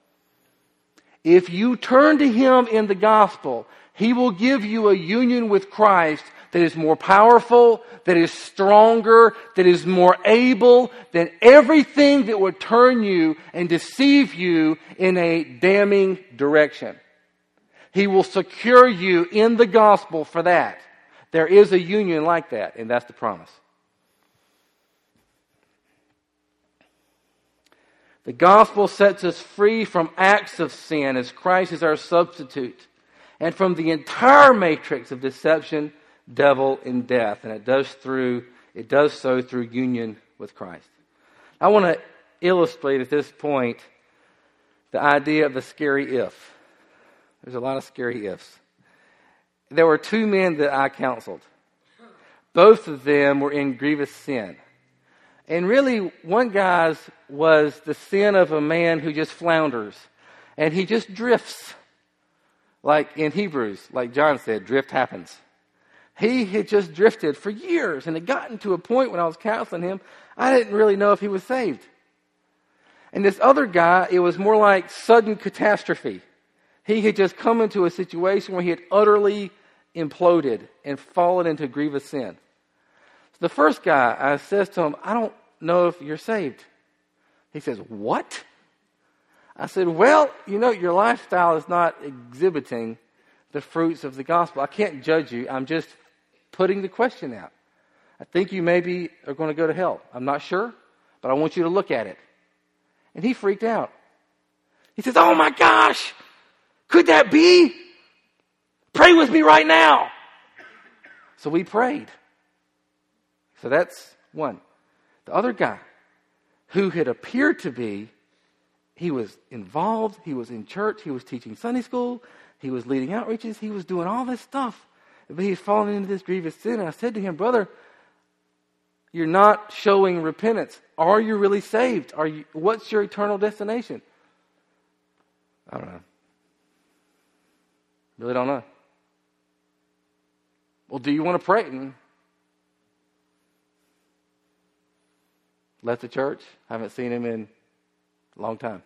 Speaker 2: If you turn to Him in the gospel, He will give you a union with Christ that is more powerful, that is stronger, that is more able than everything that would turn you and deceive you in a damning direction. He will secure you in the gospel for that. There is a union like that, and that's the promise. The gospel sets us free from acts of sin as Christ is our substitute, and from the entire matrix of deception, devil, and death. And it does through it does so through union with Christ. I want to illustrate at this point the idea of the scary if. There's a lot of scary ifs. There were two men that I counseled. Both of them were in grievous sin. And really, one guy's was the sin of a man who just flounders. And he just drifts. Like in Hebrews, like John said, drift happens. He had just drifted for years, and it gotten to a point when I was counseling him, I didn't really know if he was saved. And this other guy, it was more like sudden catastrophe. He had just come into a situation where he had utterly imploded and fallen into grievous sin. So the first guy, I says to him, I don't know if you're saved. He says, what? I said, well, you know, your lifestyle is not exhibiting the fruits of the gospel. I can't judge you. I'm just putting the question out. I think you maybe are going to go to hell. I'm not sure, but I want you to look at it. And he freaked out. He says, oh my gosh, could that be? Pray with me right now. So we prayed. So that's one. The other guy, who had appeared to be, he was involved, he was in church, he was teaching Sunday school, he was leading outreaches, he was doing all this stuff. But he's fallen into this grievous sin. And I said to him, brother, you're not showing repentance. Are you really saved? Are you? What's your eternal destination? I don't know. Really don't know. Well, do you want to pray? And left the church. Haven't seen him in a long time.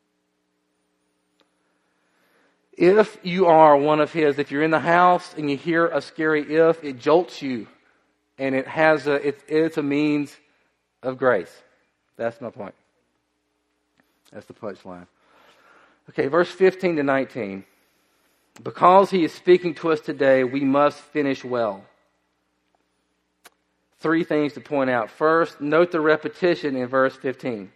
Speaker 2: If you are one of his, if you're in the house and you hear a scary if, it jolts you. And it has a, it, it's a means of grace. That's my point. That's the punchline. Okay, verse fifteen to nineteen. Because he is speaking to us today, we must finish well. Three things to point out. First, note the repetition in verse fifteen.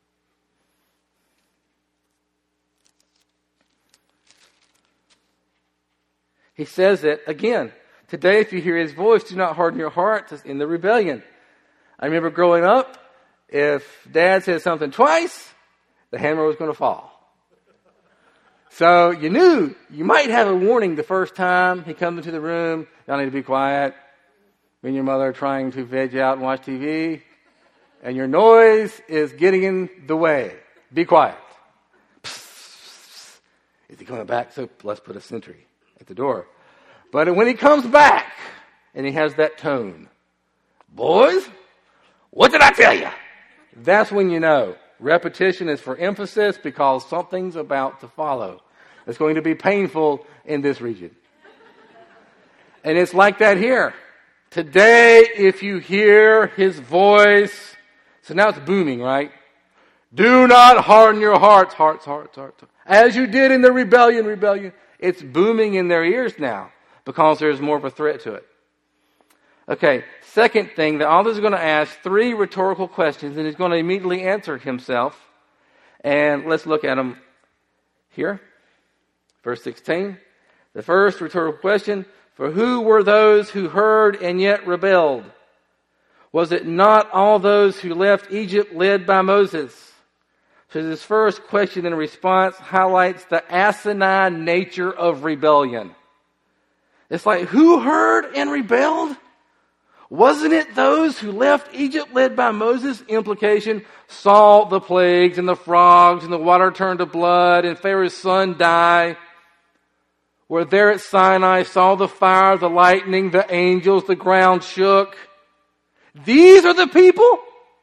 Speaker 2: He says it again. Today, if you hear his voice, do not harden your heart in the rebellion. I remember growing up, if Dad said something twice, the hammer was going to fall. So you knew you might have a warning the first time he comes into the room. Y'all need to be quiet. Me and your mother are trying to veg out and watch T V. And your noise is getting in the way. Be quiet. Psst. Is he coming back? So let's put a sentry at the door. But when he comes back and he has that tone, boys, what did I tell you? That's when you know. Repetition is for emphasis because something's about to follow. It's going to be painful in this region. And it's like that here. Today, if you hear his voice, so now it's booming, right? Do not harden your hearts, hearts, hearts, hearts. As you did in the rebellion, rebellion. It's booming in their ears now because there's more of a threat to it. Okay, second thing, the author is going to ask three rhetorical questions and he's going to immediately answer himself. And let's look at them here. Verse sixteen. The first rhetorical question, for who were those who heard and yet rebelled? Was it not all those who left Egypt led by Moses? So this first question and response highlights the asinine nature of rebellion. It's like, who heard and rebelled? Wasn't it those who left Egypt led by Moses? Implication, saw the plagues and the frogs and the water turned to blood and Pharaoh's son die. Were there at Sinai, saw the fire, the lightning, the angels, the ground shook. These are the people?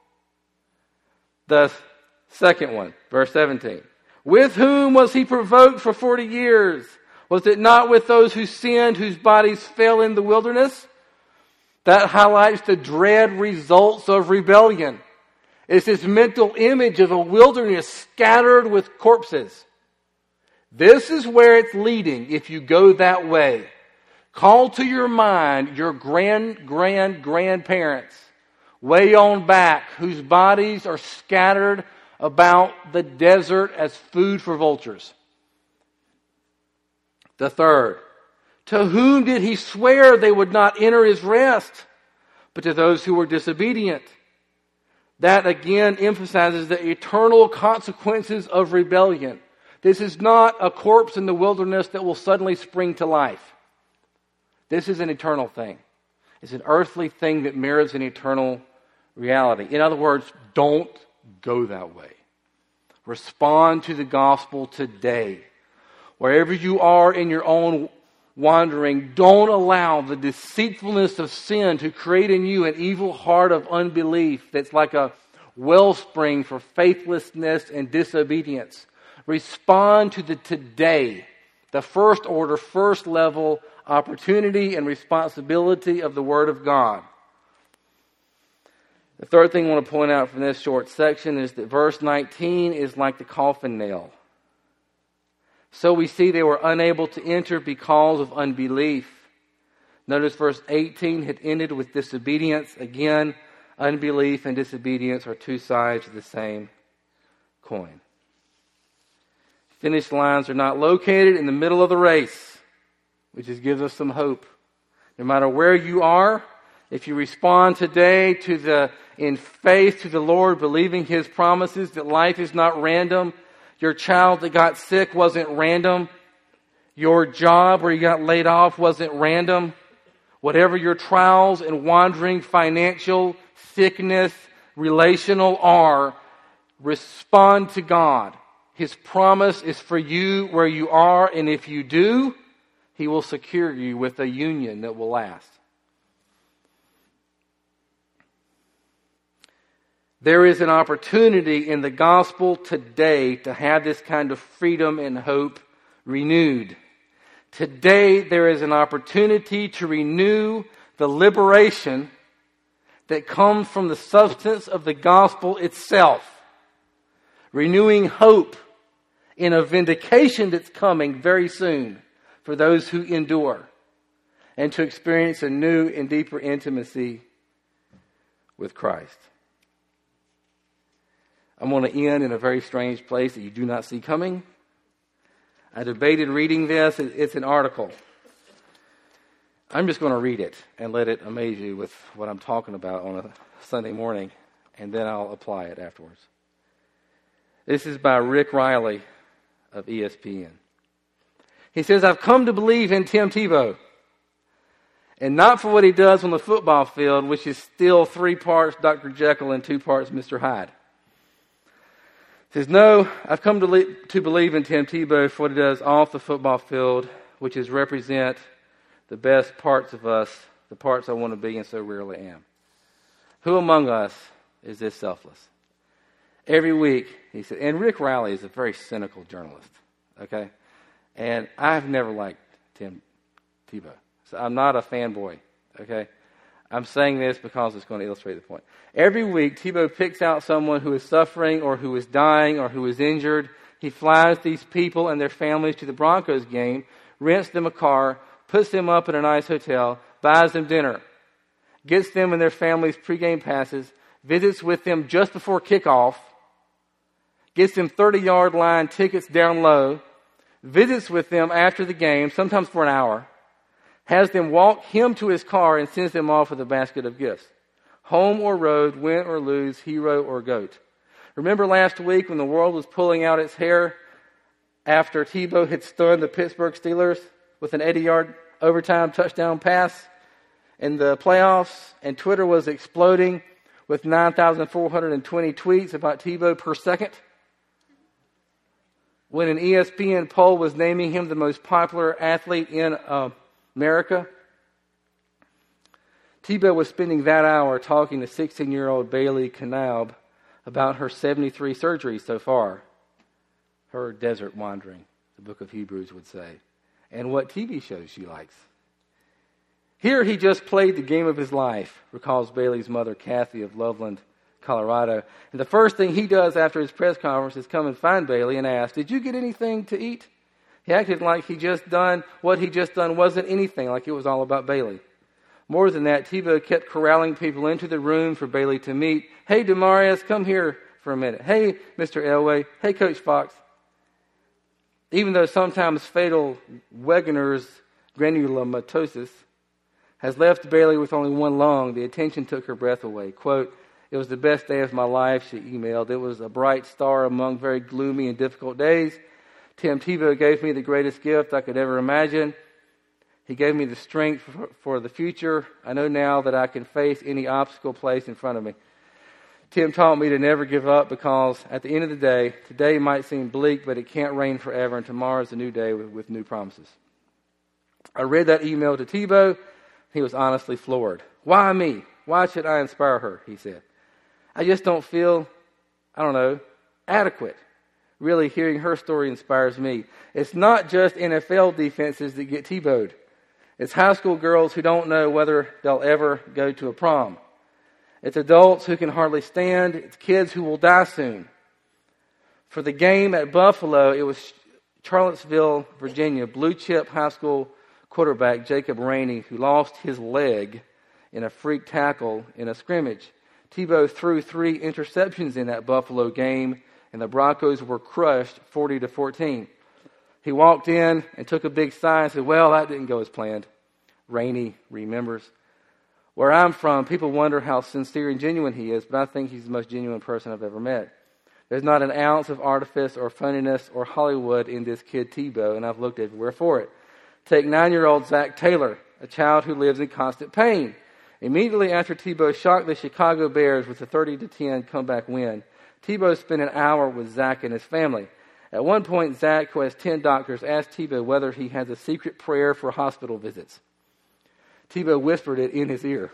Speaker 2: The second one, verse seventeen. With whom was he provoked for forty years? Was it not with those who sinned, whose bodies fell in the wilderness? That highlights the dread results of rebellion. It's this mental image of a wilderness scattered with corpses. This is where it's leading if you go that way. Call to your mind your grand, grand, grandparents way on back whose bodies are scattered about the desert as food for vultures. The third, to whom did he swear they would not enter his rest? But to those who were disobedient. That again emphasizes the eternal consequences of rebellion. This is not a corpse in the wilderness that will suddenly spring to life. This is an eternal thing. It's an earthly thing that mirrors an eternal reality. In other words, don't go that way. Respond to the gospel today. Wherever you are in your own wandering, don't allow the deceitfulness of sin to create in you an evil heart of unbelief that's like a wellspring for faithlessness and disobedience. Respond to the today, the first order, first level opportunity and responsibility of the Word of God. The third thing I want to point out from this short section is that verse nineteen is like the coffin nail. So we see they were unable to enter because of unbelief. Notice verse eighteen had ended with disobedience. Again, unbelief and disobedience are two sides of the same coin. Finish lines are not located in the middle of the race, which just gives us some hope. No matter where you are, if you respond today to the in faith to the Lord, believing His promises that life is not random, your child that got sick wasn't random, your job where you got laid off wasn't random, whatever your trials and wandering, financial, sickness, relational are, respond to God. His promise is for you where you are, and if you do, He will secure you with a union that will last. There is an opportunity in the gospel today to have this kind of freedom and hope renewed. Today there is an opportunity to renew the liberation that comes from the substance of the gospel itself. Renewing hope in a vindication that's coming very soon for those who endure, and to experience a new and deeper intimacy with Christ. I'm going to end in a very strange place that you do not see coming. I debated reading this. It's an article. I'm just going to read it and let it amaze you with what I'm talking about on a Sunday morning, and then I'll apply it afterwards. This is by Rick Riley of E S P N. He says, I've come to believe in Tim Tebow, and not for what he does on the football field, which is still three parts Doctor Jekyll and two parts Mister Hyde. He says, no, I've come to, le- to believe in Tim Tebow for what he does off the football field, which is represent the best parts of us, the parts I want to be and so rarely am. Who among us is this selfless? Every week, he said, and Rick Riley is a very cynical journalist, okay? And I've never liked Tim Tebow. So I'm not a fanboy, okay? I'm saying this because it's going to illustrate the point. Every week, Tebow picks out someone who is suffering or who is dying or who is injured. He flies these people and their families to the Broncos game, rents them a car, puts them up in a nice hotel, buys them dinner, gets them and their families pregame passes, visits with them just before kickoff, gets them thirty-yard line tickets down low, visits with them after the game, sometimes for an hour, has them walk him to his car and sends them off with a basket of gifts. Home or road, win or lose, hero or goat. Remember last week when the world was pulling out its hair after Tebow had stunned the Pittsburgh Steelers with an eighty-yard overtime touchdown pass in the playoffs, and Twitter was exploding with nine thousand four hundred twenty tweets about Tebow per second? When an E S P N poll was naming him the most popular athlete in uh, America, Tebow was spending that hour talking to sixteen-year-old Bailey Knaub about her seventy-three surgeries so far, her desert wandering, the book of Hebrews would say, and what T V shows she likes. Here he just played the game of his life, recalls Bailey's mother, Kathy of Loveland, Colorado. And the first thing he does after his press conference is come and find Bailey and ask, did you get anything to eat? He acted like he just done, what he just done wasn't anything, like it was all about Bailey. More than that, Tebow kept corralling people into the room for Bailey to meet. Hey, Demarius, come here for a minute. Hey, Mister Elway. Hey, Coach Fox. Even though sometimes fatal Wegener's granulomatosis has left Bailey with only one lung, the attention took her breath away. Quote, it was the best day of my life, she emailed. It was a bright star among very gloomy and difficult days. Tim Tebow gave me the greatest gift I could ever imagine. He gave me the strength for, for the future. I know now that I can face any obstacle placed in front of me. Tim taught me to never give up because at the end of the day, today might seem bleak, but it can't rain forever, and tomorrow's a new day with, with new promises. I read that email to Tebow. He was honestly floored. Why me? Why should I inspire her? He said. I just don't feel, I don't know, adequate. Really, hearing her story inspires me. It's not just N F L defenses that get Tebowed. It's high school girls who don't know whether they'll ever go to a prom. It's adults who can hardly stand. It's kids who will die soon. For the game at Buffalo, it was Charlottesville, Virginia, blue chip high school quarterback Jacob Rainey, who lost his leg in a freak tackle in a scrimmage. Tebow threw three interceptions in that Buffalo game, and the Broncos were crushed forty to fourteen. He walked in and took a big sigh and said, well, that didn't go as planned. Rainey remembers. Where I'm from, people wonder how sincere and genuine he is, but I think he's the most genuine person I've ever met. There's not an ounce of artifice or funniness or Hollywood in this kid Tebow, and I've looked everywhere for it. Take nine-year-old Zach Taylor, a child who lives in constant pain. Immediately after Tebow shocked the Chicago Bears with a thirty to ten comeback win, Tebow spent an hour with Zach and his family. At one point, Zach, who has ten doctors, asked Tebow whether he has a secret prayer for hospital visits. Tebow whispered it in his ear.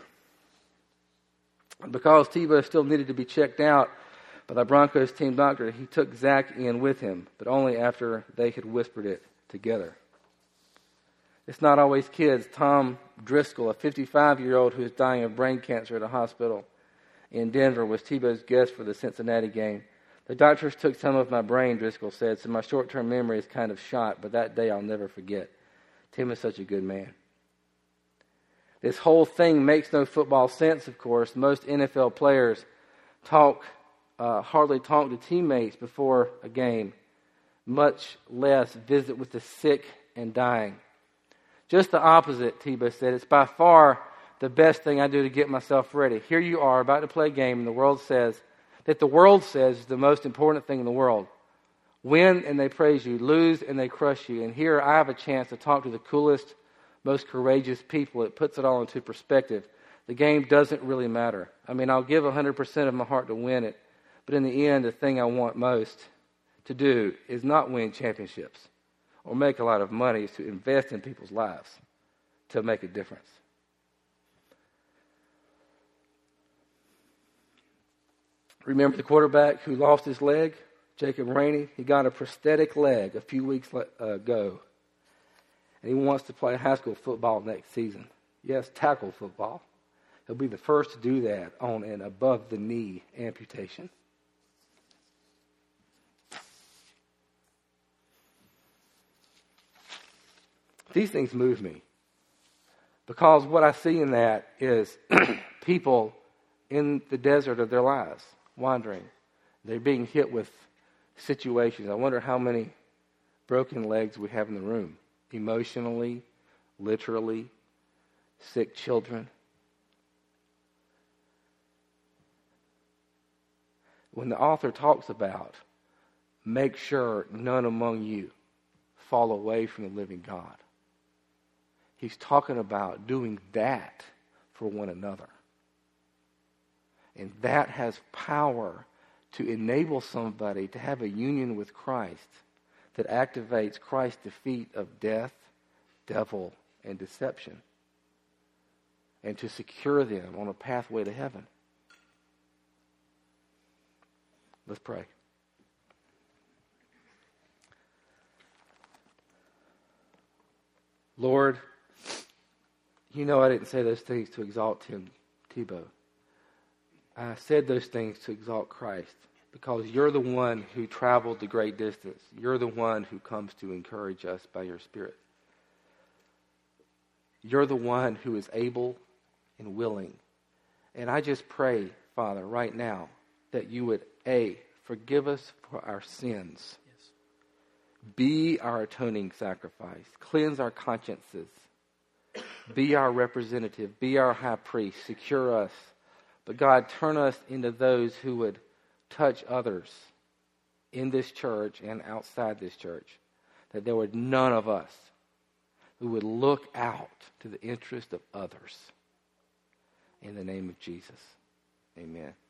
Speaker 2: Because Tebow still needed to be checked out by the Broncos team doctor, he took Zach in with him, but only after they had whispered it together. It's not always kids. Tom Driscoll, a fifty-five-year-old who is dying of brain cancer at a hospital in Denver, was Tebow's guest for the Cincinnati game. The doctors took some of my brain, Driscoll said, so my short-term memory is kind of shot, but that day I'll never forget. Tim is such a good man. This whole thing makes no football sense, of course. Most N F L players talk, uh, hardly talk to teammates before a game, much less visit with the sick and dying. Just the opposite, Tebow said. It's by far the best thing I do to get myself ready. Here you are about to play a game, and the world says that the world says is the most important thing in the world. Win and they praise you. Lose and they crush you. And here I have a chance to talk to the coolest, most courageous people. It puts it all into perspective. The game doesn't really matter. I mean, I'll give one hundred percent of my heart to win it. But in the end, the thing I want most to do is not win championships or make a lot of money. Is to invest in people's lives to make a difference. Remember the quarterback who lost his leg? Jacob Rainey. He got a prosthetic leg a few weeks ago. And he wants to play high school football next season. Yes, tackle football. He'll be the first to do that on an above-the-knee amputation. These things move me. Because what I see in that is people in the desert of their lives, wandering. They're being hit with situations. I wonder how many broken legs we have in the room. Emotionally, literally, sick children. When the author talks about, make sure none among you fall away from the living God, he's talking about doing that for one another. And that has power to enable somebody to have a union with Christ that activates Christ's defeat of death, devil, and deception, and to secure them on a pathway to heaven. Let's pray. Lord, you know I didn't say those things to exalt Tim Tebow. I said those things to exalt Christ because you're the one who traveled the great distance. You're the one who comes to encourage us by your Spirit. You're the one who is able and willing. And I just pray, Father, right now, that you would, A, forgive us for our sins. Yes. Be our atoning sacrifice. Cleanse our consciences. Be our representative. Be our high priest. Secure us. But God, turn us into those who would touch others in this church and outside this church. That there would none of us who would look out to the interest of others. In the name of Jesus. Amen.